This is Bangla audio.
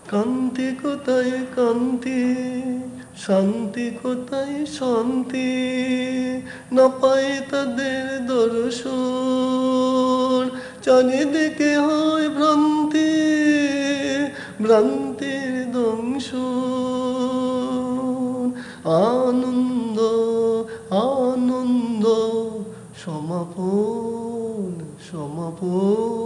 কান্তি কোথায় কান্তি, শান্তি কোথায় শান্তি, না পাই তাদের দর্শন। চারিদিকে হয় ভ্রান্তি, ভ্রান্তির দংশন। আনন্দ আনন্দ সমাপন সমাপন।